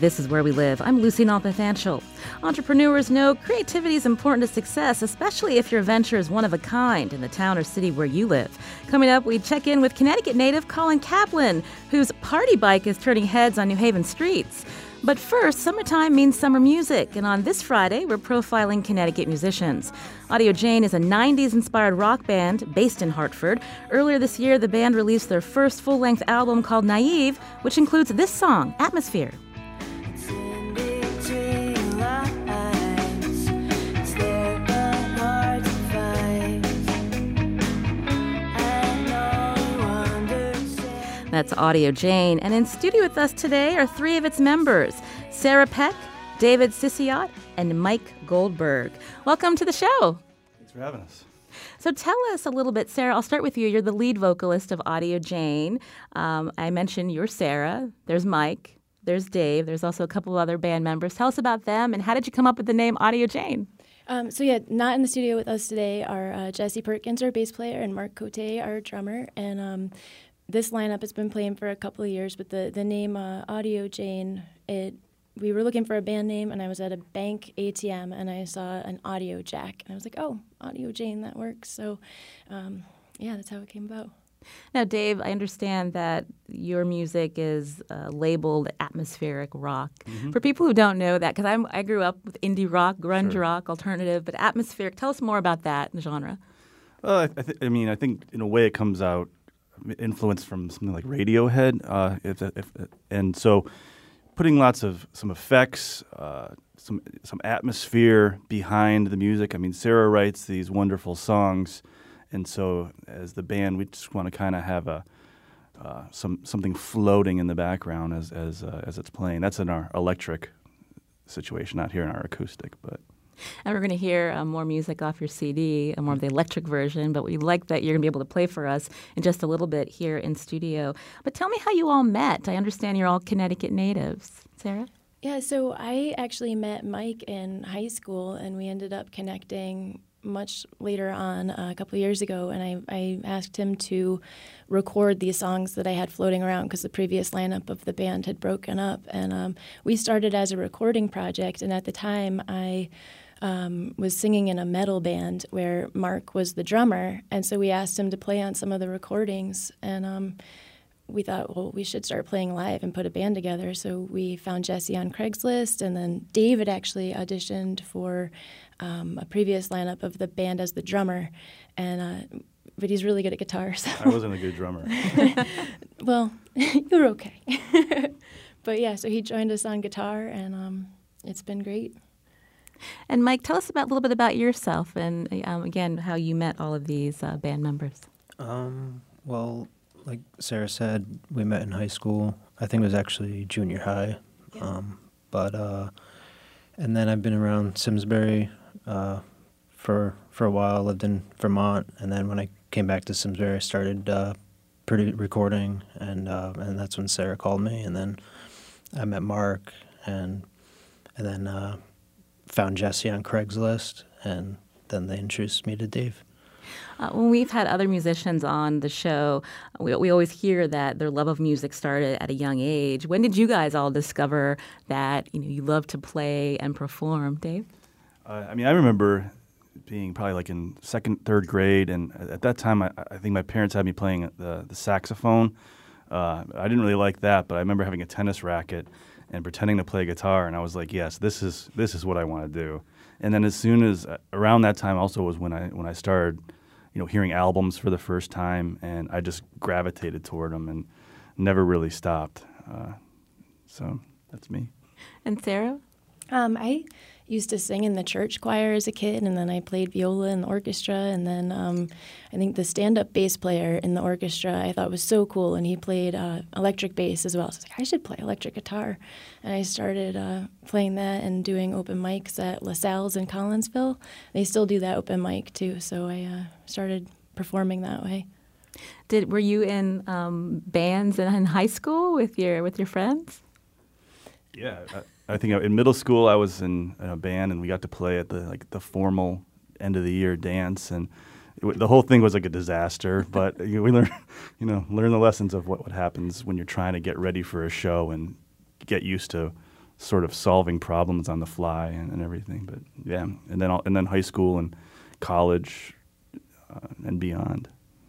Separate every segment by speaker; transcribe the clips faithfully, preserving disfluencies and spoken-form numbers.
Speaker 1: This is Where We Live. I'm Lucy Nalpathanchel. Entrepreneurs know creativity is important to success, especially if your venture is one of a kind in the town or city where you live. Coming up, we check in with Connecticut native Colin Kaplan, whose party bike is turning heads on New Haven streets. But first, summertime means summer music, and on this Friday, we're profiling Connecticut musicians. Audio Jane is a nineties-inspired rock band based in Hartford. Earlier this year, the band released their first full-length album called Naive, which includes this song, Atmosphere. That's Audio Jane. And in studio with us today are three of its members, Sarah Peck, David Sisiot, and Mike Goldberg. Welcome to the show.
Speaker 2: Thanks for having us.
Speaker 1: So tell us a little bit, Sarah, I'll start with you. You're the lead vocalist of Audio Jane. Um, I mentioned you're Sarah. There's Mike. There's Dave. There's also a couple of other band members. Tell us about them, and how did you come up with the name Audio Jane?
Speaker 3: Um, so yeah, not in the studio with us today are uh, Jesse Perkins, our bass player, and Mark Cote, our drummer. And um, this lineup has been playing for a couple of years, but the, the name uh, Audio Jane, it we were looking for a band name, and I was at a bank A T M, and I saw an audio jack, and I was like, oh, Audio Jane, that works. So, um, yeah, that's how it came about.
Speaker 1: Now, Dave, I understand that your music is uh, labeled atmospheric rock. Mm-hmm. For people who don't know that, because I'm I grew up with indie rock, grunge sure. rock, alternative, but atmospheric. Tell us more about that genre.
Speaker 2: Well, I, I, th- I mean, I think in a way it comes out influence from something like Radiohead, uh, if, if, and so putting lots of some effects, uh, some some atmosphere behind the music. I mean, Sarah writes these wonderful songs, and so as the band, we just want to kind of have a uh, some something floating in the background as as uh, as it's playing. That's in our electric situation, not here in our acoustic, but.
Speaker 1: And we're going to hear uh, more music off your C D, uh, more of the electric version, but we like that you're going to be able to play for us in just a little bit here in studio. But tell me how you all met. I understand you're all Connecticut natives. Sarah?
Speaker 3: Yeah, so I actually met Mike in high school, and we ended up connecting much later on uh, a couple of years ago, and I, I asked him to record these songs that I had floating around because the previous lineup of the band had broken up. And um, we started as a recording project, and at the time I um, was singing in a metal band where Mark was the drummer, and so we asked him to play on some of the recordings, and um, we thought, well, we should start playing live and put a band together. So we found Jesse on Craigslist, and then David actually auditioned for um, a previous lineup of the band as the drummer, and uh, but he's really good at guitar. So.
Speaker 2: I wasn't a good drummer.
Speaker 3: Well, you were okay. But yeah, so he joined us on guitar, and um, it's been great.
Speaker 1: And Mike, tell us about, a little bit about yourself and, um, again, how you met all of these uh, band members.
Speaker 4: Um, well, like Sarah said, we met in high school. I think it was actually junior high. Yeah. Um, but, uh, and then I've been around Simsbury uh, for for a while. Lived in Vermont, and then when I came back to Simsbury, I started uh, pretty recording, and uh, and that's when Sarah called me, and then I met Mark, and and then uh, found Jesse on Craigslist, and then they introduced me to Dave.
Speaker 1: Uh, when we've had other musicians on the show, we, we always hear that their love of music started at a young age. When did you guys all discover that you know you love to play and perform, Dave?
Speaker 2: Uh, I mean, I remember being probably like in second, third grade, and at that time, I, I think my parents had me playing the, the saxophone. Uh, I didn't really like that, but I remember having a tennis racket and pretending to play guitar, and I was like, yes, this is this is what I want to do. And then as soon as uh, around that time also was when I when I started, you know, hearing albums for the first time, and I just gravitated toward them and never really stopped. Uh, so that's me.
Speaker 1: And Sarah?
Speaker 3: Um, I used to sing in the church choir as a kid, and then I played viola in the orchestra, and then um, I think the stand-up bass player in the orchestra I thought was so cool, and he played uh, electric bass as well. So I was like, I should play electric guitar. And I started uh, playing that and doing open mics at LaSalle's in Collinsville. They still do that open mic, too, so I uh, started performing that way.
Speaker 1: Did Were you in um, bands in, in high school with your with your friends?
Speaker 2: Yeah, I, I think in middle school I was in, in a band, and we got to play at the like the formal end of the year dance, and it, the whole thing was like a disaster. But you know, we learn, you know, learn the lessons of what, what happens when you're trying to get ready for a show and get used to sort of solving problems on the fly and, and everything. But yeah, and then all, and then high school and college uh, and beyond.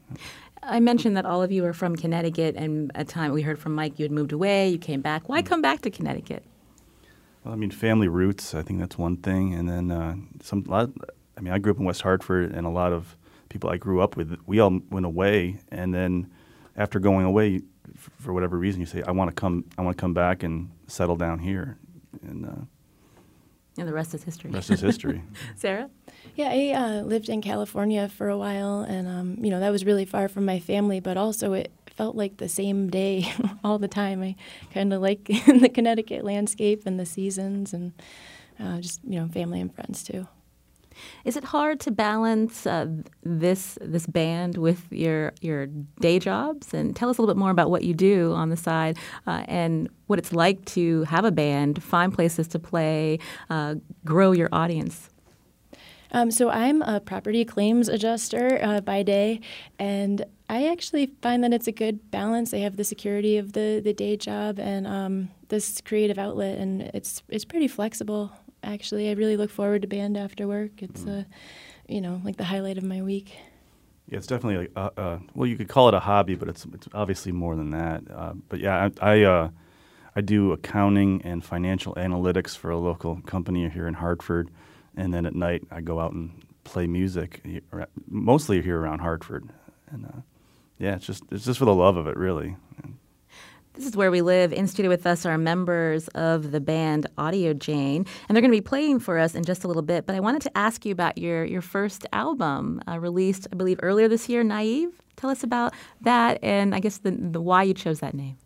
Speaker 1: I mentioned that all of you are from Connecticut, and at a time we heard from Mike you had moved away, you came back. Why come back to Connecticut?
Speaker 2: Well, I mean, family roots, I think that's one thing. And then uh, some, lot, I mean, I grew up in West Hartford, and a lot of people I grew up with, we all went away. And then after going away, f- for whatever reason, you say, I want to come, I want to come back and settle down here. And uh,
Speaker 1: And the rest is history.
Speaker 2: the rest is history.
Speaker 1: Sarah?
Speaker 3: Yeah, I uh, lived in California for a while, and um, you know that was really far from my family, but also it felt like the same day all the time. I kind of like the Connecticut landscape and the seasons, and uh, just you know family and friends too.
Speaker 1: Is it hard to balance uh, this this band with your your day jobs? And tell us a little bit more about what you do on the side uh, and what it's like to have a band, find places to play, uh, grow your audience.
Speaker 3: Um, so I'm a property claims adjuster uh, by day, and I actually find that it's a good balance. I have the security of the, the day job and um, this creative outlet, and it's it's pretty flexible. Actually, I really look forward to band after work. It's uh, you know like the highlight of my week.
Speaker 2: Yeah, it's definitely like uh, uh, well, you could call it a hobby, but it's it's obviously more than that. Uh, but yeah, I I, uh, I do accounting and financial analytics for a local company here in Hartford, and then at night I go out and play music, here- mostly here around Hartford. And uh, yeah, it's just it's just for the love of it, really.
Speaker 1: This is Where We Live. In studio with us are members of the band Audio Jane, and they're going to be playing for us in just a little bit. But I wanted to ask you about your, your first album, uh, released, I believe, earlier this year, Naive. Tell us about that, and I guess the, the why you chose that name.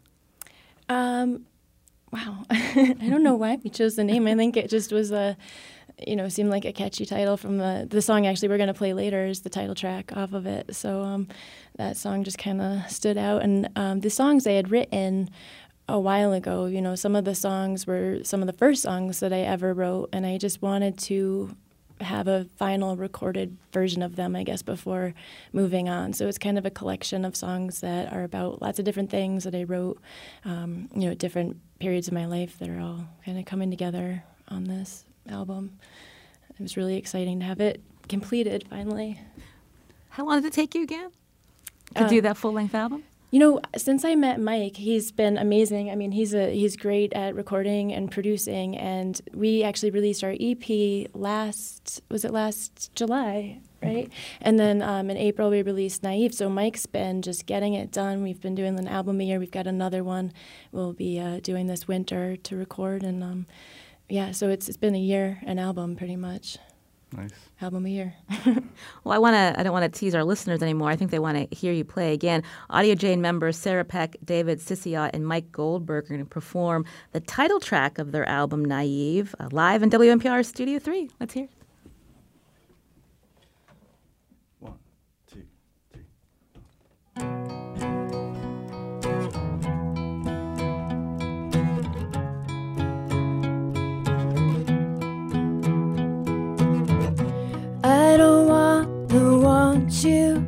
Speaker 3: Um, wow, I don't know why we chose the name. I think it just was a, you know, seemed like a catchy title from the the song. Actually, we're going to play later is the title track off of it. So um, that song just kind of stood out. And um, the songs I had written a while ago, you know, some of the songs were some of the first songs that I ever wrote, and I just wanted to have a final recorded version of them, I guess, before moving on. So it's kind of a collection of songs that are about lots of different things that I wrote, um, you know, at different periods of my life that are all kind of coming together on this album. It was really exciting to have it completed finally.
Speaker 1: How long did it take you again to
Speaker 3: Uh,
Speaker 1: do that full-length album?
Speaker 3: You know, since I met Mike, he's been amazing. I mean, he's a he's great at recording and producing, and we actually released our E P last, was it last July, right? And then um, in April we released Naive. So Mike's been just getting it done. We've been doing an album a year. We've got another one we'll be uh, doing this winter to record, and um, yeah, so it's it's been a year, an album pretty much.
Speaker 2: Nice.
Speaker 3: Album a year.
Speaker 1: Well, I want to. I don't want to tease our listeners anymore. I think they want to hear you play again. Audio Jane members Sarah Peck, David Sissiot, and Mike Goldberg are going to perform the title track of their album Naive uh, live in W N P R Studio three. Let's hear it.
Speaker 2: One, two, three.
Speaker 5: I don't want to want you.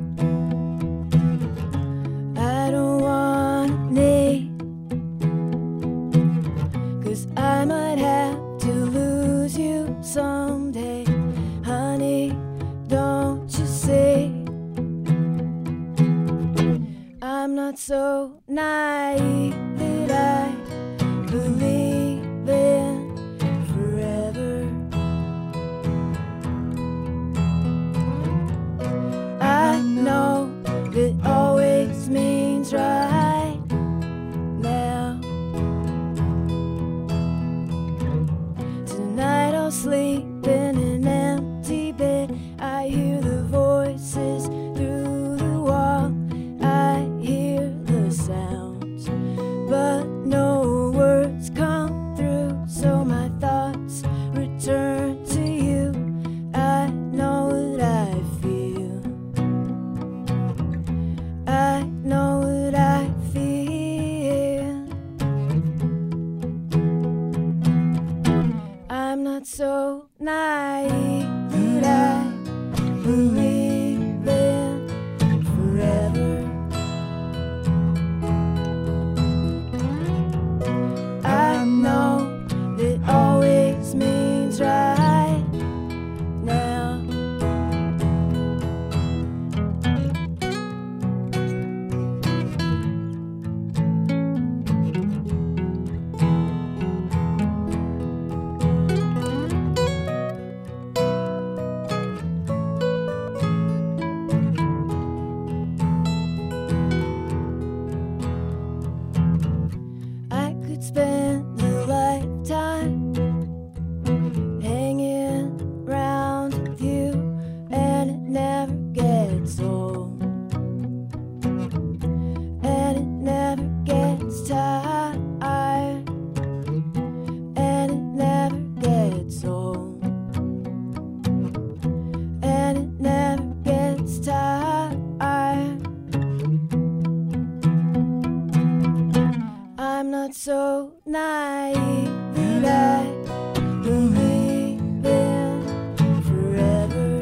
Speaker 5: I don't want me. 'Cause I might have to lose you someday. Honey, don't you see? I'm not so naive that I believe in forever. I know that always means right now. Tonight I'll sleep in an empty bed. I hear the voices through the wall. I hear the sounds, but no words come. not so naive that I believe in forever.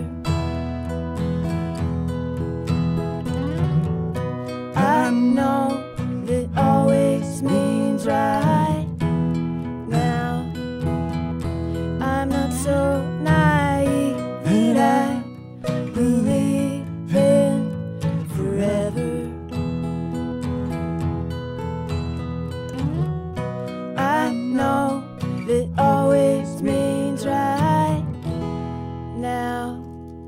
Speaker 5: I know that always means right now. I'm not so naive that I believe in forever. I know that always means right now.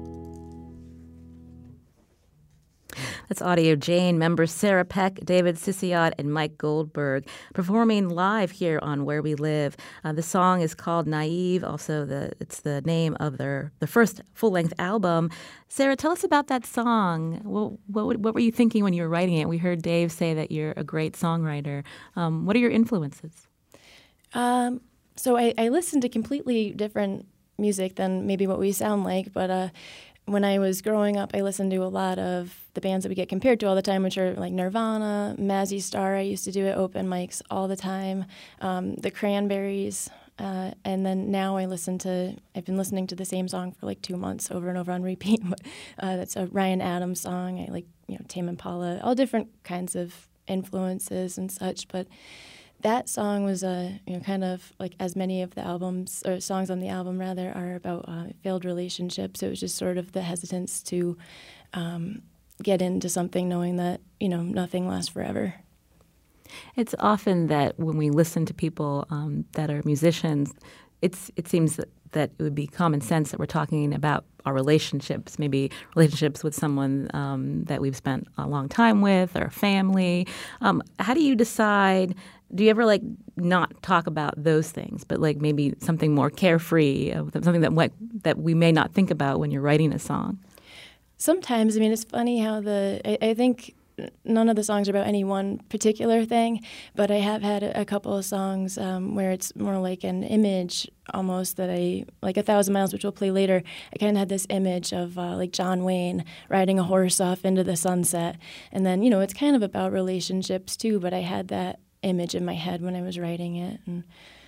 Speaker 1: That's Audio Jane members Sarah Peck, David Sisiot, and Mike Goldberg performing live here on Where We Live. Uh, the song is called Naive. Also, the it's the name of their the first full-length album. Sarah, tell us about that song. What, what, what were you thinking when you were writing it? We heard Dave say that you're a great songwriter. Um, what are your influences?
Speaker 3: Um, so I, I listen to completely different music than maybe what we sound like, but uh, when I was growing up, I listened to a lot of the bands that we get compared to all the time, which are like Nirvana, Mazzy Star. I used to do at open mics all the time. Um, the Cranberries. Uh, and then now I listen to, I've been listening to the same song for like two months over and over on repeat. uh, that's a Ryan Adams song. I like, you know, Tame Impala, all different kinds of influences and such. But that song was, uh, you know, kind of like as many of the albums, or songs on the album rather, are about uh, failed relationships. It was just sort of the hesitance to um, get into something knowing that, you know, nothing lasts forever.
Speaker 1: It's often that when we listen to people um, that are musicians, it's it seems that, that it would be common sense that we're talking about our relationships, maybe relationships with someone um, that we've spent a long time with, or a family. Um, how do you decide? Do you ever like not talk about those things, but like maybe something more carefree, uh, something that what, that we may not think about when you're writing a song?
Speaker 3: Sometimes, I mean, it's funny how the I, I think. None of the songs are about any one particular thing, but I have had a, a couple of songs um, where it's more like an image almost that I, like A Thousand Miles, which we'll play later, I kind of had this image of uh, like John Wayne riding a horse off into the sunset. And then, you know, it's kind of about relationships too, but I had that image in my head when I was writing it. And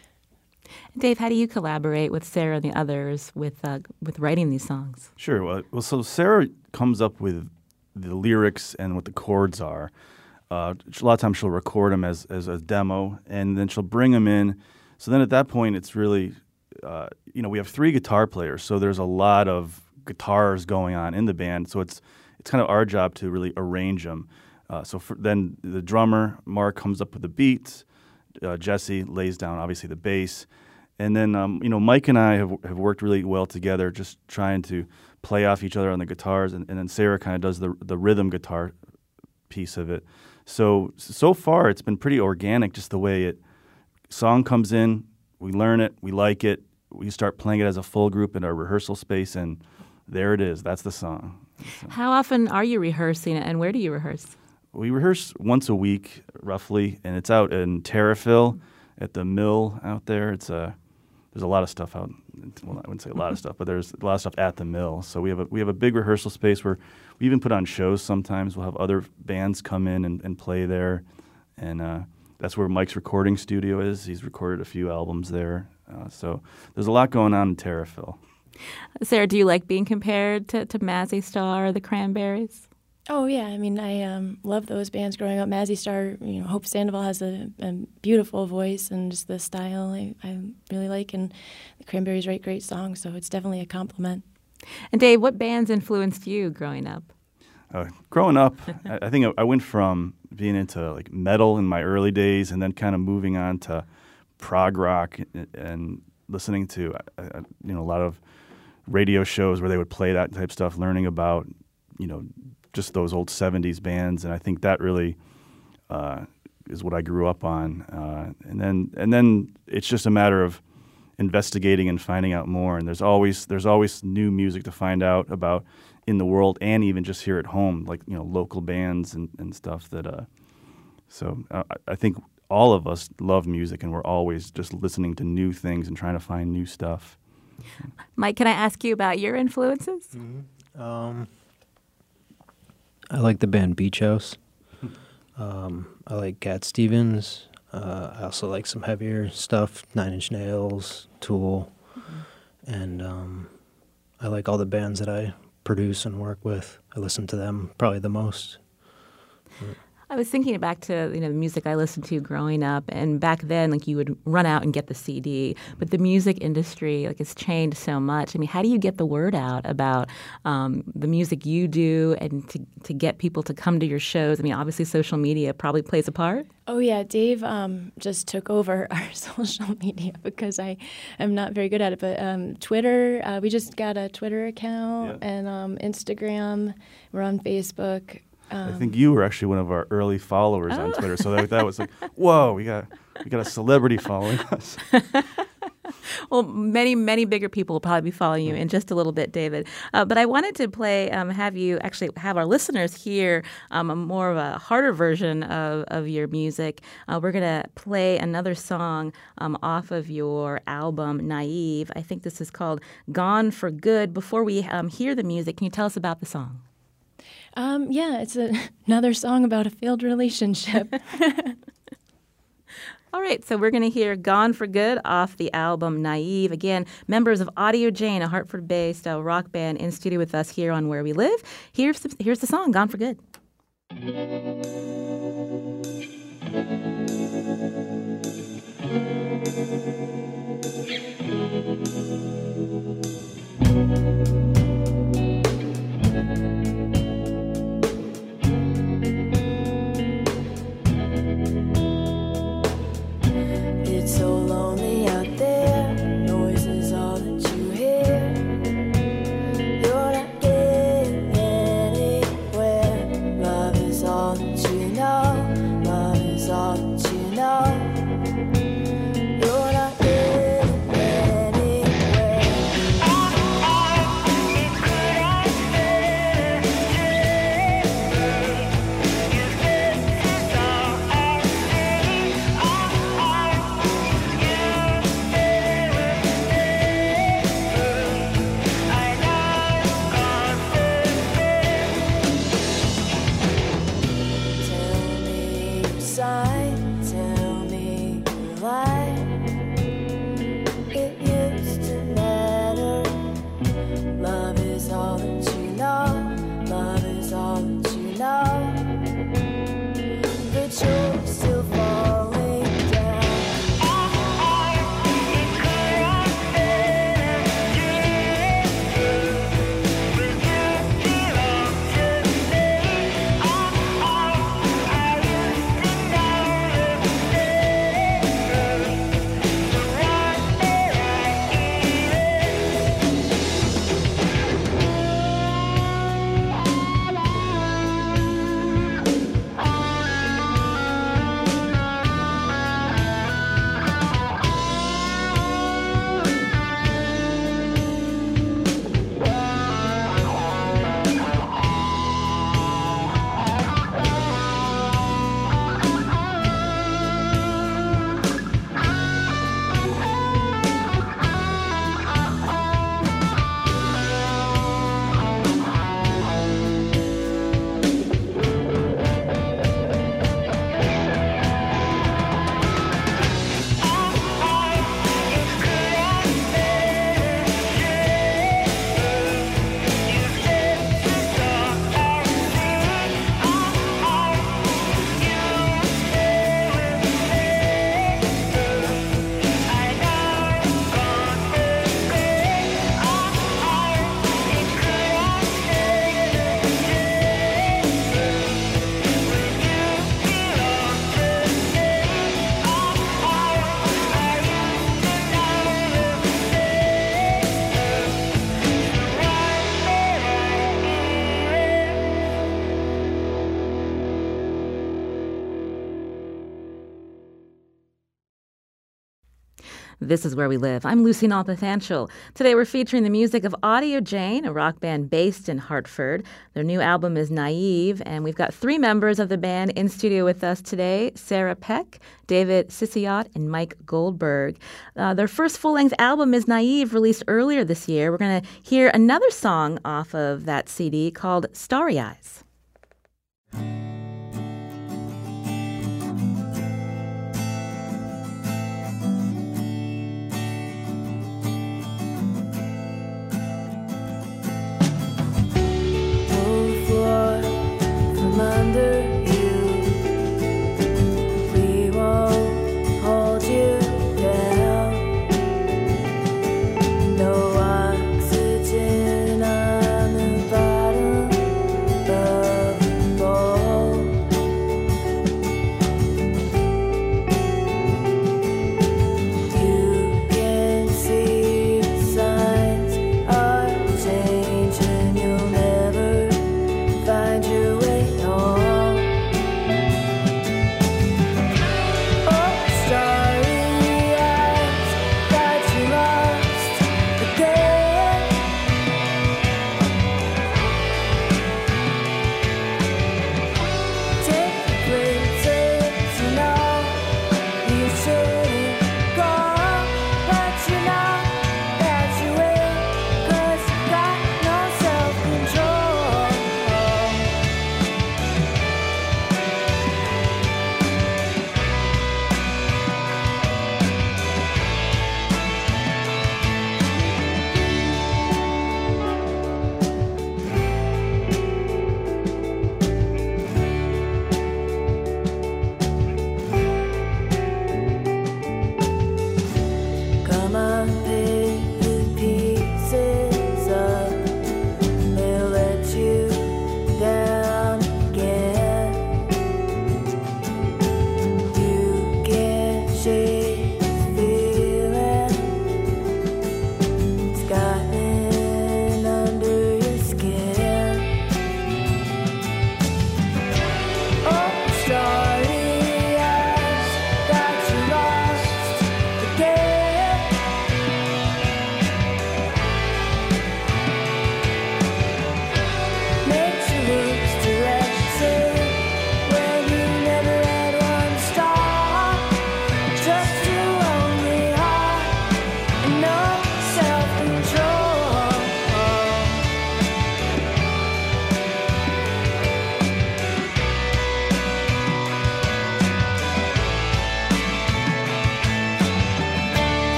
Speaker 1: Dave, how do you collaborate with Sarah and the others with uh, with writing these songs?
Speaker 2: Sure. Well, well, so Sarah comes up with the lyrics and what the chords are. Uh, a lot of times she'll record them as, as a demo, and then she'll bring them in. So then at that point, it's really, uh, you know, we have three guitar players, so there's a lot of guitars going on in the band. So it's it's kind of our job to really arrange them. Uh, so for, then the drummer, Mark, comes up with the beats. Uh, Jesse lays down, obviously, the bass. And then, um, you know, Mike and I have, have worked really well together, just trying to play off each other on the guitars, and, and then Sarah kind of does the the rhythm guitar piece of it. So so far, it's been pretty organic, just the way it song comes in, we learn it, we like it, we start playing it as a full group in our rehearsal space, and there it is. That's the song. So,
Speaker 1: how often are you rehearsing, and where do you rehearse?
Speaker 2: We rehearse once a week, roughly, and it's out in Terriffill at the mill out there. It's a There's a lot of stuff out. Well, I wouldn't say a lot of stuff, but there's a lot of stuff at the mill. So we have a we have a big rehearsal space where we even put on shows. Sometimes we'll have other bands come in and, and play there, and uh, that's where Mike's recording studio is. He's recorded a few albums there. Uh, so there's a lot going on in Terriffill.
Speaker 1: Sarah, do you like being compared to, to Mazzy Star or the Cranberries?
Speaker 3: Oh, yeah. I mean, I um, love those bands growing up. Mazzy Star, you know, Hope Sandoval has a, a beautiful voice, and just the style I, I really like. And the Cranberries write great songs, so it's definitely a compliment.
Speaker 1: And Dave, what bands influenced you growing up?
Speaker 2: Uh, growing up, I, I think I, I went from being into like metal in my early days, and then kind of moving on to prog rock and, and listening to uh, you know a lot of radio shows where they would play that type of stuff, learning about you know. just those old seventies bands, and I think that really uh, is what I grew up on. Uh, and then and then it's just a matter of investigating and finding out more. And there's always there's always new music to find out about in the world, and even just here at home, like you know local bands and, and stuff. That uh, so uh, I think all of us love music, and we're always just listening to new things and trying to find new stuff.
Speaker 1: Mike, can I ask you about your influences?
Speaker 4: Mm-hmm. Um. I like the band Beach House. Um, I like Cat Stevens. Uh, I also like some heavier stuff, Nine Inch Nails, Tool, mm-hmm. and um, I like all the bands that I produce and work with. I listen to them probably the most.
Speaker 1: I was thinking back to, you know, the music I listened to growing up, and back then, like, you would run out and get the C D. But the music industry, like, it's changed so much. I mean, how do you get the word out about um, the music you do, and to to get people to come to your shows? I mean, obviously, social media probably plays a part.
Speaker 3: Oh yeah, Dave um, just took over our social media because I am not very good at it. But um, Twitter, uh, we just got a Twitter account, yeah. and um, Instagram. We're on Facebook. Um,
Speaker 2: I think you were actually one of our early followers oh. on Twitter, so that, that was like, whoa, we got we got a celebrity following us.
Speaker 1: Well, many, many bigger people will probably be following you in just a little bit, David. Uh, but I wanted to play, um, have you actually have our listeners hear um, a more of a harder version of, of your music. Uh, we're going to play another song um, off of your album, Naive. I think this is called Gone for Good. Before we um, hear the music, can you tell us about the song?
Speaker 3: Um, yeah, it's a, another song about a failed relationship.
Speaker 1: All right, so we're going to hear Gone for Good off the album Naive. Again, members of Audio Jane, a Hartford-based uh, rock band, in studio with us here on Where We Live. Here's the, here's the song, Gone for Good. This is Where We Live. I'm Lucy Nalpathanchel. Today we're featuring the music of Audio Jane, a rock band based in Hartford. Their new album is Naive, and we've got three members of the band in studio with us today, Sarah Peck, David Sisiot, and Mike Goldberg. Uh, their first full-length album is Naive, released earlier this year. We're going to hear another song off of that C D called Starry Eyes.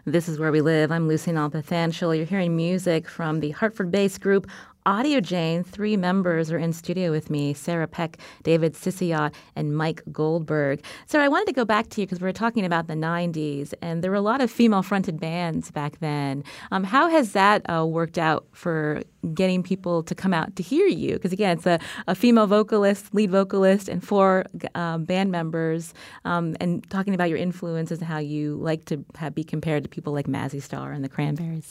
Speaker 1: This is Where We Live. I'm Lucy Nalpathanchel. You're hearing music from the Hartford-based group Audio Jane. Three members are in studio with me: Sarah Peck, David Sisiot, and Mike Goldberg. Sarah, I wanted to go back to you because we were talking about the nineties, and there were a lot of female-fronted bands back then. Um, how has that uh, worked out for getting people to come out to hear you? Because, again, it's a, a female vocalist, lead vocalist, and four uh, band members, um, and talking about your influences and how you like to have, be compared to people like Mazzy Star and the Cranberries.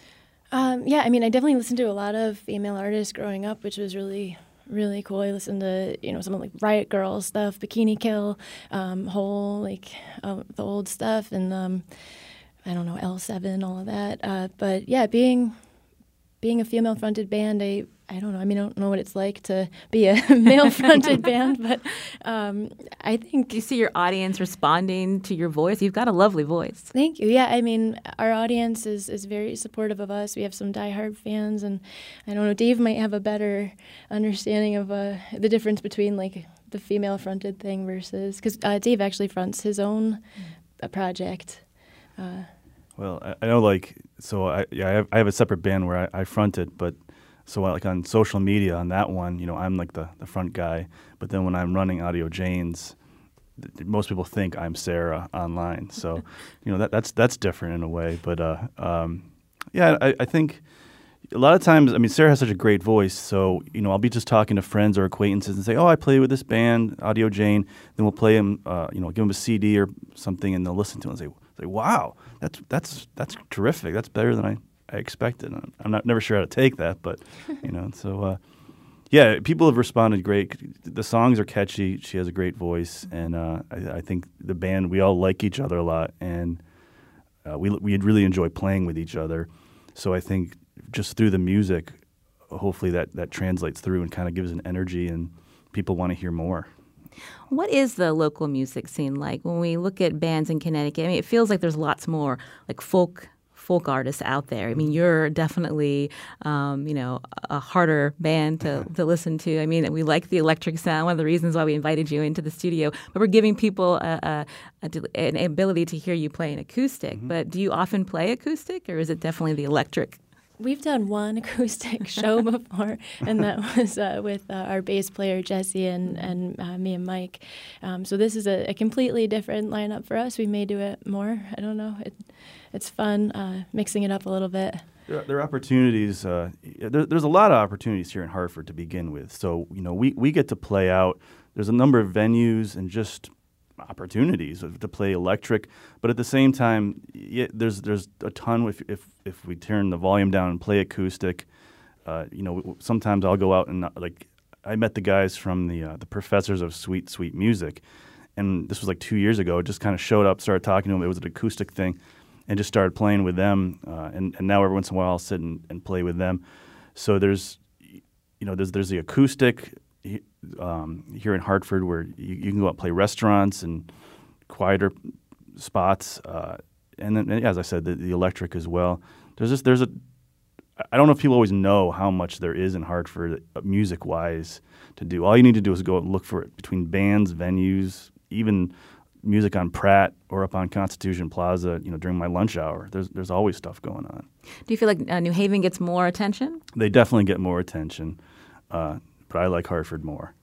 Speaker 3: Um, yeah, I mean, I definitely listened to a lot of female artists growing up, which was really, really cool. I listened to, you know, some of like Riot Girl stuff, Bikini Kill, um, whole, like, uh, the old stuff, and, um, I don't know, L seven, all of that. Uh, but, yeah, being being a female-fronted band, I, I don't know. I mean, I don't know what it's like to be a male-fronted band, but um, I think...
Speaker 1: You see your audience responding to your voice. You've got a lovely voice.
Speaker 3: Thank you. Yeah, I mean, our audience is, is very supportive of us. We have some diehard fans, and I don't know, Dave might have a better understanding of uh, the difference between, like, the female-fronted thing versus... Because uh, Dave actually fronts his own uh, project. Uh,
Speaker 2: well, I, I know, like, so I, yeah, I have, I have a separate band where I, I front it, but... So like on social media, on that one, you know, I'm like the, the front guy. But then when I'm running Audio Janes, th- most people think I'm Sarah online. So, you know, that that's that's different in a way. But uh, um, yeah, I, I think a lot of times, I mean, Sarah has such a great voice. So, you know, I'll be just talking to friends or acquaintances and say, oh, I play with this band, Audio Jane. Then we'll play them, uh, you know, give them a C D or something, and they'll listen to it and say, say wow, that's that's that's terrific. That's better than I. I expected. I'm not never sure how to take that, but you know. So uh, yeah, people have responded great. The songs are catchy. She has a great voice, and uh, I, I think the band, we all like each other a lot, and uh, we we really enjoy playing with each other. So I think just through the music, hopefully that that translates through and kind of gives an energy, and people want to hear more.
Speaker 1: What is the local music scene like? When we look at bands in Connecticut, I mean, it feels like there's lots more like folk. folk artists out there. I mean, you're definitely, um, you know, a harder band to, to listen to. I mean, we like the electric sound, one of the reasons why we invited you into the studio, but we're giving people a, a, a, an ability to hear you play an acoustic. Mm-hmm. But do you often play acoustic, or is it definitely the electric?
Speaker 3: We've done one acoustic show before, and that was uh, with uh, our bass player, Jesse, and, and uh, me and Mike. Um, so this is a, a completely different lineup for us. We may do it more. I don't know. It, it's fun uh, mixing it up a little bit.
Speaker 2: There, there are opportunities. Uh, there, there's a lot of opportunities here in Hartford to begin with. So, you know, we, we get to play out. There's a number of venues and just opportunities to play electric, but at the same time, yeah, there's there's a ton. If if if we turn the volume down and play acoustic, uh, you know, sometimes I'll go out and like I met the guys from the uh, the Professors of Sweet Sweet Music, and this was like two years ago. Just kind of showed up, started talking to them. It was an acoustic thing, and just started playing with them. Uh, and and now every once in a while I'll sit and, and play with them. So there's you know there's there's the acoustic. Um, here in Hartford, where you, you can go out and play restaurants and quieter spots, uh, and then, as I said, the, the electric as well. There's just there's a I don't know if people always know how much there is in Hartford, uh, music-wise, to do. All you need to do is go and look for it between bands, venues, even music on Pratt or up on Constitution Plaza. You know, during my lunch hour, there's there's always stuff going on.
Speaker 1: Do you feel like uh, New Haven gets more attention?
Speaker 2: They definitely get more attention. Uh, But I like Hartford more.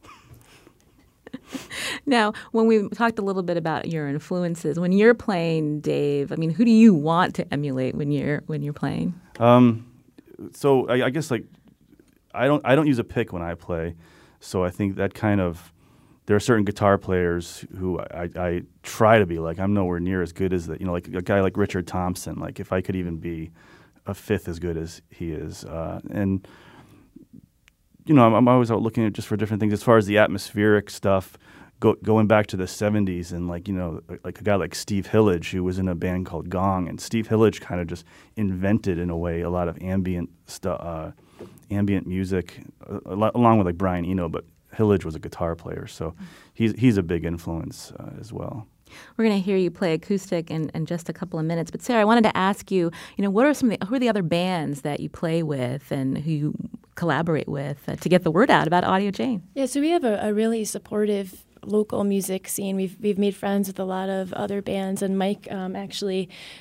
Speaker 1: Now, when we talked a little bit about your influences, when you're playing, Dave, I mean, who do you want to emulate when you're when you're playing?
Speaker 2: Um, so I, I guess like I don't I don't use a pick when I play, so I think that kind of there are certain guitar players who I, I try to be like. I'm nowhere near as good as that. You know, like a guy like Richard Thompson. Like if I could even be a fifth as good as he is, uh, and. You know, I'm, I'm always out looking at just for different things as far as the atmospheric stuff, go, going back to the seventies and like, you know, like a guy like Steve Hillage who was in a band called Gong, and Steve Hillage kind of just invented in a way a lot of ambient stuff, uh, ambient music, uh, along with like Brian Eno, but Hillage was a guitar player, so he's he's a big influence uh, as well.
Speaker 1: We're going to hear you play acoustic in, in just a couple of minutes. But Sarah, I wanted to ask you, you know, what are some of the, who are the other bands that you play with and who you collaborate with uh, to get the word out about Audio Jane?
Speaker 3: Yeah, so we have a, a really supportive local music scene. We've we've made friends with a lot of other bands, and Mike um, actually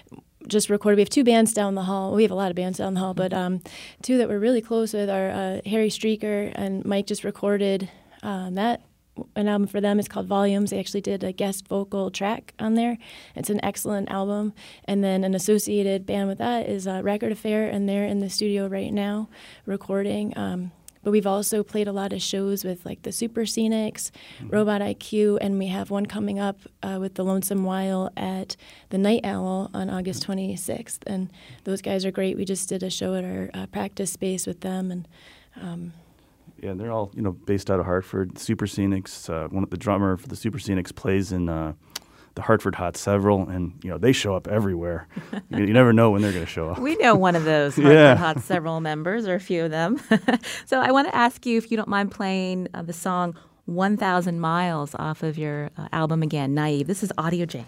Speaker 3: just recorded. We have two bands down the hall. We have a lot of bands down the hall, but um, two that we're really close with are uh, Harry Streaker and Mike just recorded um, that. An album for them is called Volumes. They actually did a guest vocal track on there. It's an excellent album. And then an associated band with that is uh, Record Affair, and they're in the studio right now recording. Um, but we've also played a lot of shows with like the Super Scenics, mm-hmm. Robot I Q, and we have one coming up uh, with the Lonesome While at the Night Owl on August twenty-sixth. And those guys are great. We just did a show at our uh, practice space with them, and um,
Speaker 2: yeah, they're all, you know, based out of Hartford. Super Scenics, uh, one of the drummer for the Super Scenics plays in uh, the Hartford Hot Several, and, you know, they show up everywhere. you, you never know when they're going to show up.
Speaker 1: We know one of those Hartford
Speaker 2: yeah.
Speaker 1: Hot Several members, or a few of them. So I want to ask you if you don't mind playing uh, the song one thousand miles off of your uh, album again, Naive. This is Audio Jane.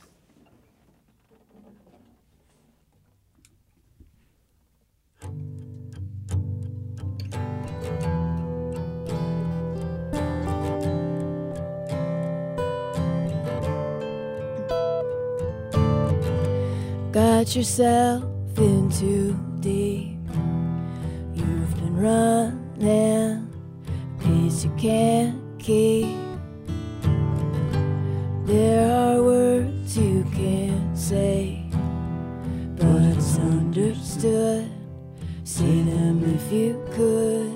Speaker 5: Got yourself in too deep. You've been running a pace you can't keep. There are words you can't say, but it's understood. Say them if you could.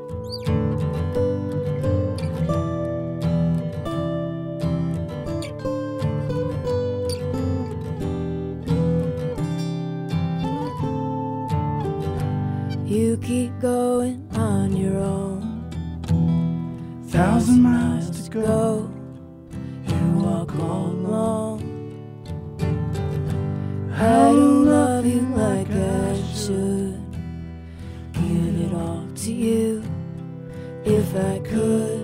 Speaker 5: You keep going on your own. Thousand miles to go. You walk all alone. I don't love you like I should. Give it all to you if I could.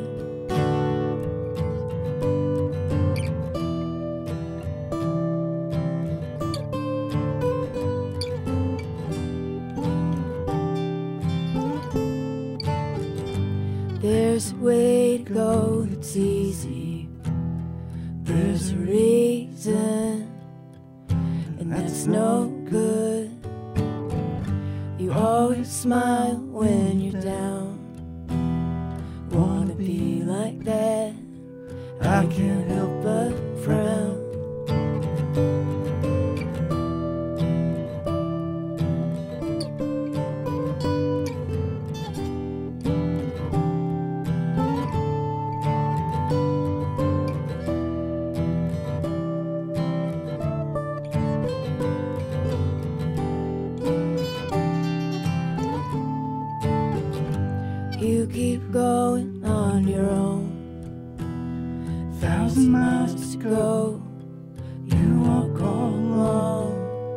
Speaker 5: There's a way to go that's easy. There's a reason, and that's no good. You always smile when you're down. Wanna be like that, I can't help but frown. You keep going on your own. Thousand miles to go. You walk all alone.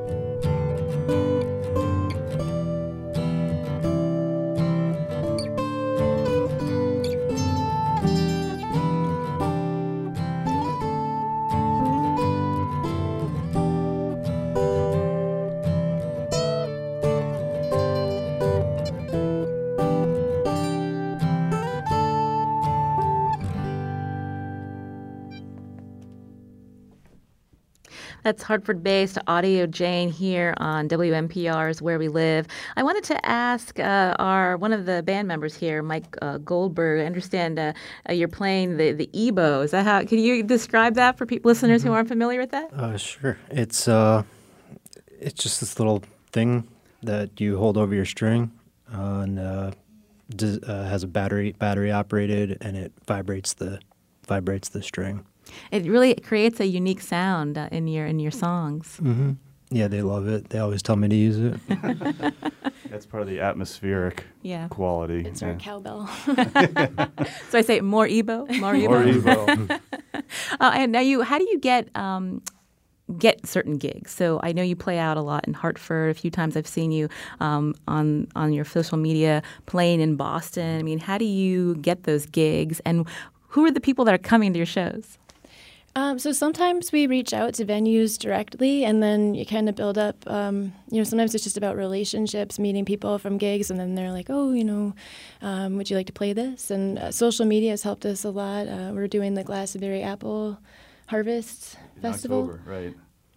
Speaker 1: That's Hartford-based Audio Jane here on W M P R's Where We Live. I wanted to ask uh, our one of the band members here, Mike uh, Goldberg. I understand uh, uh, you're playing the the E B O. Is that how? Can you describe that for people, listeners mm-hmm. who aren't familiar with that?
Speaker 4: Uh, sure. It's uh, it's just this little thing that you hold over your string, uh, and uh, does, uh, has a battery battery operated, and it vibrates the vibrates the string.
Speaker 1: It really creates a unique sound uh, in your in your songs.
Speaker 4: Mm-hmm. Yeah, they love it. They always tell me to use it.
Speaker 2: That's part of the atmospheric
Speaker 1: yeah.
Speaker 2: quality.
Speaker 3: It's
Speaker 2: yeah.
Speaker 3: our cowbell.
Speaker 1: So I say more E B O, more E B O.
Speaker 2: More E B O.
Speaker 1: uh, and now you, how do you get um, get certain gigs? So I know you play out a lot in Hartford. A few times I've seen you um, on on your social media playing in Boston. I mean, how do you get those gigs, and who are the people that are coming to your shows?
Speaker 3: Um, so sometimes we reach out to venues directly, and then you kind of build up, um, you know, sometimes it's just about relationships, meeting people from gigs, and then they're like, oh, you know, um, would you like to play this? And uh, social media has helped us a lot. Uh, we're doing the Glastonbury Apple Harvest
Speaker 2: In
Speaker 3: Festival.
Speaker 2: October, right.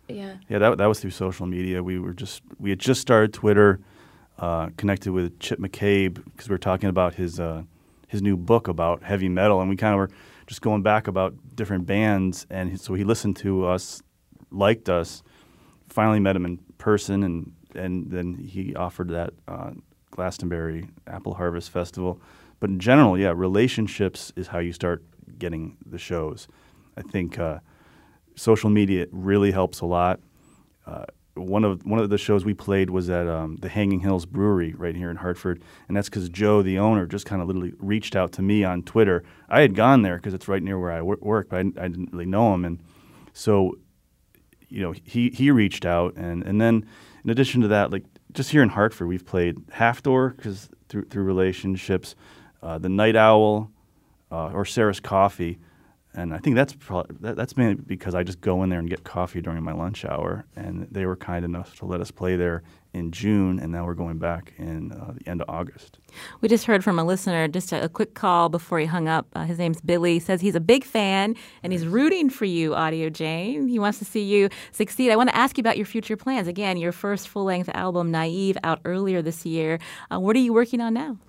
Speaker 3: Yeah.
Speaker 2: Yeah, that that was through social media. We were just we had just started Twitter, uh, connected with Chip McCabe because we were talking about his uh, his new book about heavy metal, and we kind of were just going back about different bands, and he, so he listened to us, liked us, finally met him in person, and and then he offered that uh, Glastonbury Apple Harvest Festival. But in general, yeah, relationships is how you start getting the shows. I think uh, social media really helps a lot. Uh, one of one of the shows we played was at um, the Hanging Hills Brewery right here in Hartford, and that's because Joe, the owner, just kind of literally reached out to me on Twitter. I had gone there because it's right near where I wor- work, but I, I didn't really know him, and so you know he he reached out, and and then in addition to that, like just here in Hartford, we've played Half Door because through through relationships, uh, the Night Owl, uh, or Sarah's Coffee. And I think that's probably, that, that's mainly because I just go in there and get coffee during my lunch hour, and they were kind enough to let us play there in June, and now we're going back in uh, the end of August.
Speaker 1: We just heard from a listener, just a, a quick call before he hung up. Uh, his name's Billy. He says he's a big fan, and he's rooting for you, Audio Jane. He wants to see you succeed. I want to ask you about your future plans. Again, your first full-length album, Naive, out earlier this year. Uh, what are you working on now?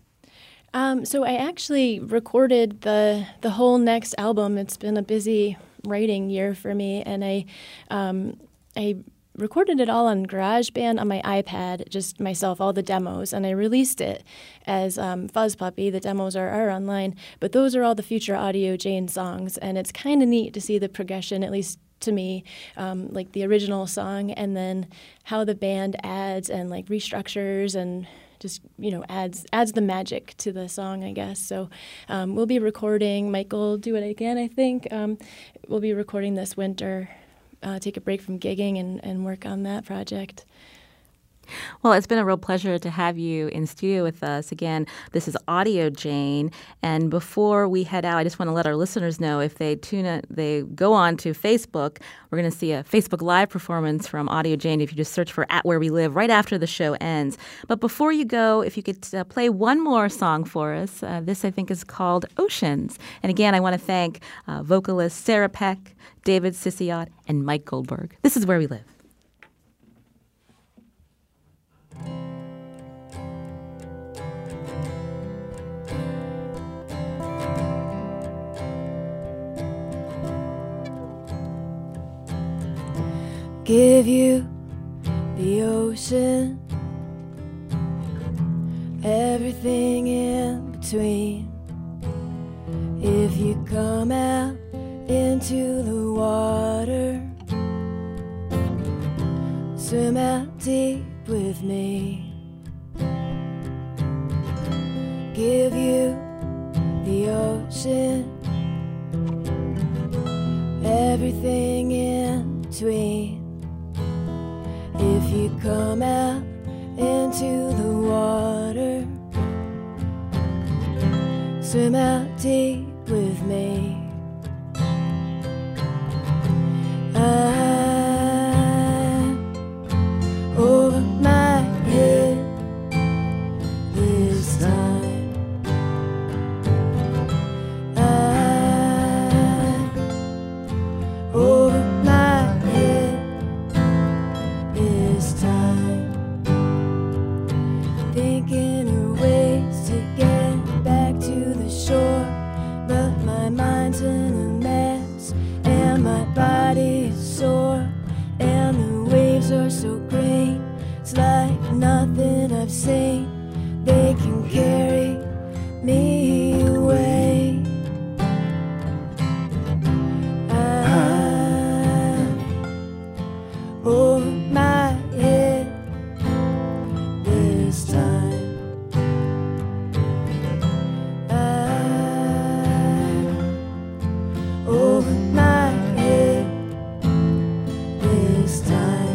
Speaker 3: Um, so I actually recorded the the whole next album. It's been a busy writing year for me, and I um, I recorded it all on GarageBand on my iPad, just myself, all the demos, and I released it as um, Fuzz Puppy. The demos are, are online, but those are all the future Audio Jane songs, and it's kind of neat to see the progression, at least to me, um, like the original song, and then how the band adds and like restructures and just, you know, adds adds the magic to the song, I guess. So um, we'll be recording. Michael will do it again, I think. Um, we'll be recording this winter, uh, take a break from gigging and, and work on that project.
Speaker 1: Well, it's been a real pleasure to have you in studio with us. Again, this is Audio Jane. And before we head out, I just want to let our listeners know if they tune in, they go on to Facebook, we're going to see a Facebook Live performance from Audio Jane if you just search for At Where We Live right after the show ends. But before you go, if you could uh, play one more song for us. Uh, this, I think, is called Oceans. And again, I want to thank uh, vocalist Sarah Peck, David Sisiot, and Mike Goldberg. This is Where We Live.
Speaker 5: Give you the ocean, everything in between. If you come out into the water, swim out deep with me. Give you the ocean, everything in between. If you come out into the water, swim out deep with me. I'm over my head this time. I'm over my head this time, thinking of ways to get back to the shore, but my mind's in a mess and my body is sore, and the waves are so green, it's like nothing I've seen. They can carry me away. I'm over my head this time. I'm over my head this time.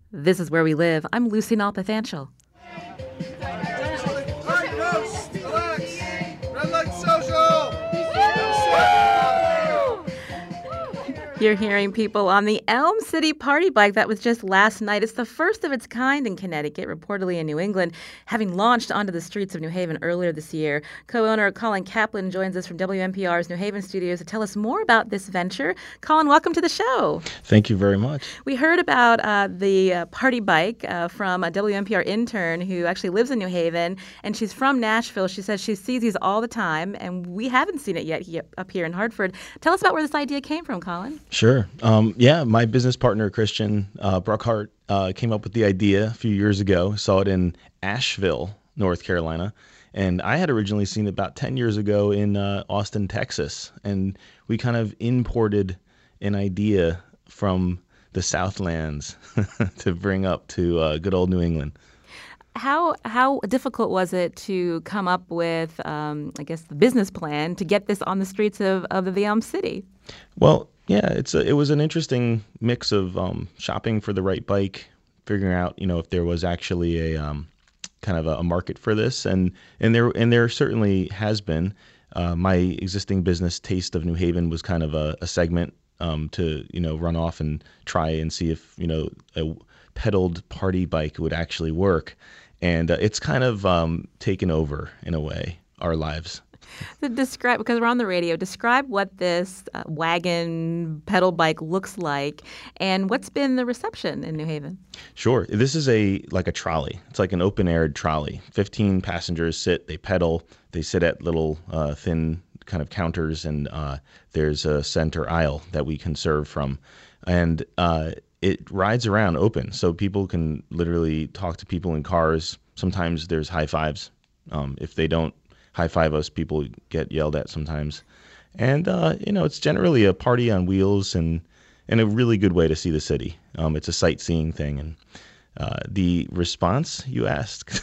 Speaker 1: This is Where We Live. I'm Lucy Nalpathanchel. You're hearing people on the Elm City Party Bike. That was just last night. It's the first of its kind in Connecticut, reportedly in New England, having launched onto the streets of New Haven earlier this year. Co-owner Colin Kaplan joins us from W N P R's New Haven studios to tell us more about this venture. Colin, welcome to the show.
Speaker 6: Thank you very much.
Speaker 1: We heard about uh, the uh, party bike uh, from a W N P R intern who actually lives in New Haven, and she's from Nashville. She says she sees these all the time, and we haven't seen it yet he, up here in Hartford. Tell us about where this idea came from, Colin.
Speaker 6: Sure. Um, yeah, my business partner, Christian uh, Bruckhart, uh, came up with the idea a few years ago. Saw it in Asheville, North Carolina. And I had originally seen it about ten years ago in uh, Austin, Texas. And we kind of imported an idea from the Southlands to bring up to uh, good old New England.
Speaker 1: How how difficult was it to come up with, um, I guess, the business plan to get this on the streets of, of the Elm City?
Speaker 6: Well, yeah, it's a, it was an interesting mix of um, shopping for the right bike, figuring out, you know, if there was actually a um, kind of a, a market for this, and and there and there certainly has been. Uh, my existing business, Taste of New Haven, was kind of a, a segment um, to you know run off and try and see if you know a pedaled party bike would actually work, and uh, it's kind of um, taken over in a way our lives.
Speaker 1: So describe, because we're on the radio, describe what this uh, wagon pedal bike looks like and what's been the reception in New Haven.
Speaker 6: Sure. This is a like a trolley. It's like an open-aired trolley. fifteen passengers sit, they pedal, they sit at little uh, thin kind of counters, and uh, there's a center aisle that we can serve from. And uh, it rides around open, so people can literally talk to people in cars. Sometimes there's high fives. Um, if they don't high five us, people get yelled at sometimes. And, uh, you know, it's generally a party on wheels and, and a really good way to see the city. Um, it's a sightseeing thing. And uh, the response you asked,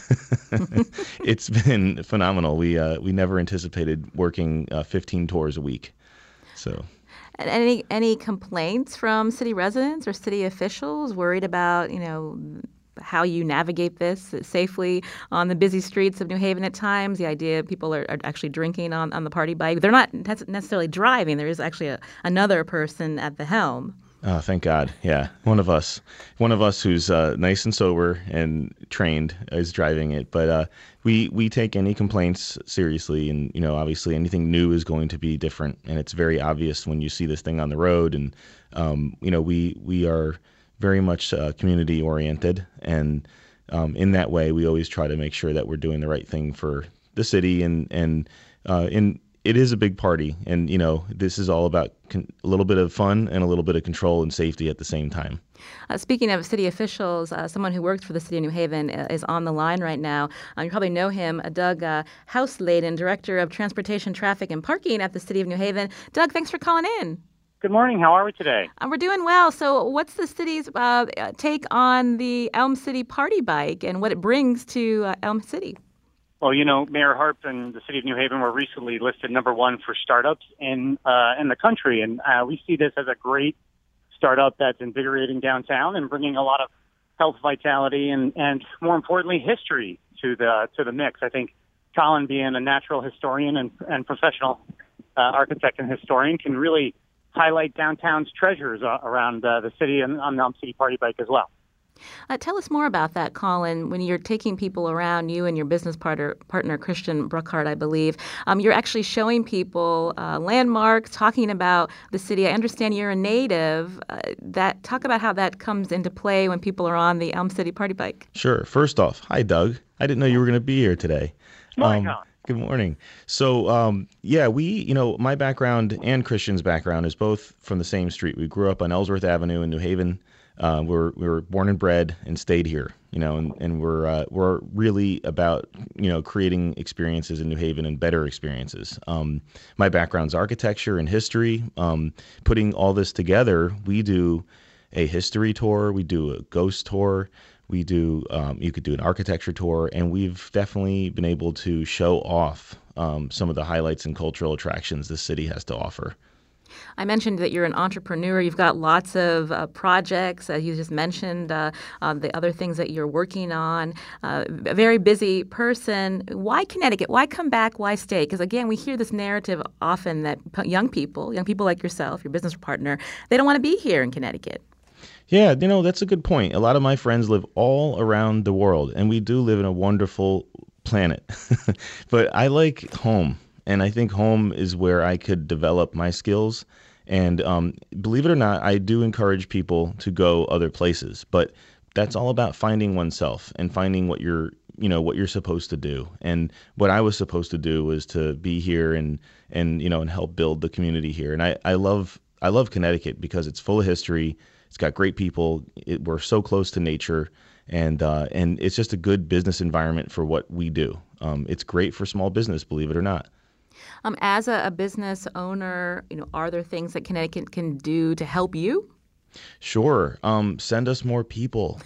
Speaker 6: it's been phenomenal. We uh, we never anticipated working uh, fifteen tours a week. So.
Speaker 1: And any any complaints from city residents or city officials worried about, you know, how you navigate this safely on the busy streets of New Haven at times? The idea people are, are actually drinking on, on the party bike. They're not necessarily driving. There is actually a, another person at the helm.
Speaker 6: Oh, thank God. Yeah. One of us, one of us who's uh, nice and sober and trained is driving it. But uh, we, we take any complaints seriously. And, you know, obviously anything new is going to be different. And it's very obvious when you see this thing on the road. And, um, you know, we, we are very much uh, community oriented, and um, in that way, we always try to make sure that we're doing the right thing for the city. And and uh, in it is a big party, and you know this is all about con- a little bit of fun and a little bit of control and safety at the same time.
Speaker 1: Uh, speaking of city officials, uh, someone who works for the city of New Haven uh, is on the line right now. Uh, you probably know him, uh, Doug uh, Houselayden, Director of Transportation, Traffic, and Parking at the city of New Haven. Doug, thanks for calling in.
Speaker 7: Good morning. How are we today?
Speaker 1: Uh, we're doing well. So what's the city's uh, take on the Elm City Party Bike and what it brings to uh, Elm City?
Speaker 7: Well, you know, Mayor Harp and the city of New Haven were recently listed number one for startups in uh, in the country. And uh, we see this as a great startup that's invigorating downtown and bringing a lot of health, vitality, and, and more importantly, history to the to the mix. I think Colin, being a natural historian and, and professional uh, architect and historian, can really highlight downtown's treasures uh, around uh, the city and on the Elm City Party Bike as well.
Speaker 1: Uh, tell us more about that, Colin. When you're taking people around, you and your business partner, partner Christian Bruckhart, I believe, um, you're actually showing people uh, landmarks, talking about the city. I understand you're a native. Uh, that talk about how that comes into play when people are on the Elm City Party Bike.
Speaker 6: Sure. First off, hi, Doug. I didn't know you were going to be here today.
Speaker 7: Morning,
Speaker 6: um, Good morning. So, um, yeah, we, you know, my background and Christian's background is both from the same street. We grew up on Ellsworth Avenue in New Haven. Uh, we're, we were born and bred and stayed here, you know, and, and we're, uh, we're really about, you know, creating experiences in New Haven and better experiences. Um, my background's architecture and history. Um, putting all this together, we do a history tour, we do a ghost tour, we do, um, you could do an architecture tour, and we've definitely been able to show off um, some of the highlights and cultural attractions the city has to offer.
Speaker 1: I mentioned that you're an entrepreneur. You've got lots of uh, projects. Uh, you just mentioned uh, uh, the other things that you're working on. Uh, a very busy person. Why Connecticut? Why come back? Why stay? Because, again, we hear this narrative often that p- young people, young people like yourself, your business partner, they don't want to be here in Connecticut.
Speaker 6: Yeah, you know, that's a good point. A lot of my friends live all around the world, and we do live in a wonderful planet. But I like home, and I think home is where I could develop my skills. And um, believe it or not, I do encourage people to go other places, but that's all about finding oneself and finding what you're, you know, what you're supposed to do. And what I was supposed to do was to be here and, and you know, and help build the community here. And I, I love I love Connecticut because it's full of history. It's got great people. It, we're so close to nature, and uh, and it's just a good business environment for what we do. Um, it's great for small business, believe it or not.
Speaker 1: Um, as a, a business owner, you know, are there things that Connecticut can do to help you?
Speaker 6: Sure. Um, send us more people.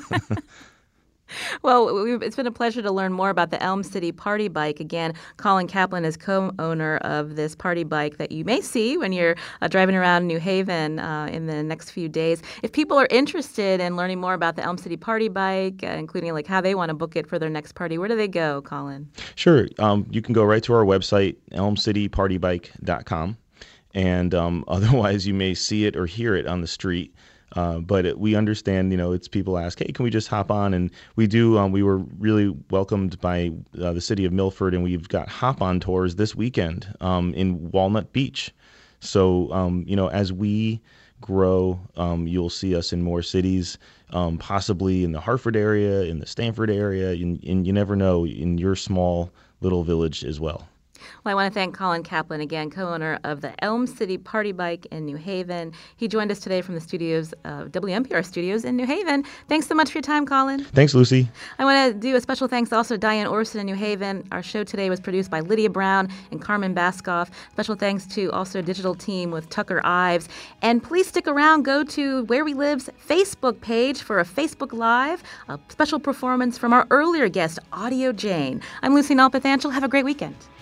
Speaker 1: Well, we've, it's been a pleasure to learn more about the Elm City Party Bike. Again, Colin Kaplan is co-owner of this party bike that you may see when you're uh, driving around New Haven uh, in the next few days. If people are interested in learning more about the Elm City Party Bike, uh, including like how they want to book it for their next party, where do they go, Colin?
Speaker 6: Sure. Um, you can go right to our website, elm city party bike dot com. And um, otherwise, you may see it or hear it on the street. Uh, but it, we understand, you know, it's people ask, hey, can we just hop on? And we do. Um, we were really welcomed by uh, the city of Milford, and we've got hop-on tours this weekend um, in Walnut Beach. So, um, you know, as we grow, um, you'll see us in more cities, um, possibly in the Hartford area, in the Stamford area, and, and you never know, in your small little village as well.
Speaker 1: Well, I want to thank Colin Kaplan, again, co-owner of the Elm City Party Bike in New Haven. He joined us today from the studios, uh, W N P R studios in New Haven. Thanks so much for your time, Colin.
Speaker 6: Thanks, Lucy.
Speaker 1: I want to do a special thanks also to Diane Orson in New Haven. Our show today was produced by Lydia Brown and Carmen Baskoff. Special thanks to also a digital team with Tucker Ives. And please stick around. Go to Where We Live's Facebook page for a Facebook Live, a special performance from our earlier guest, Audio Jane. I'm Lucy Nalpathanchel. Have a great weekend.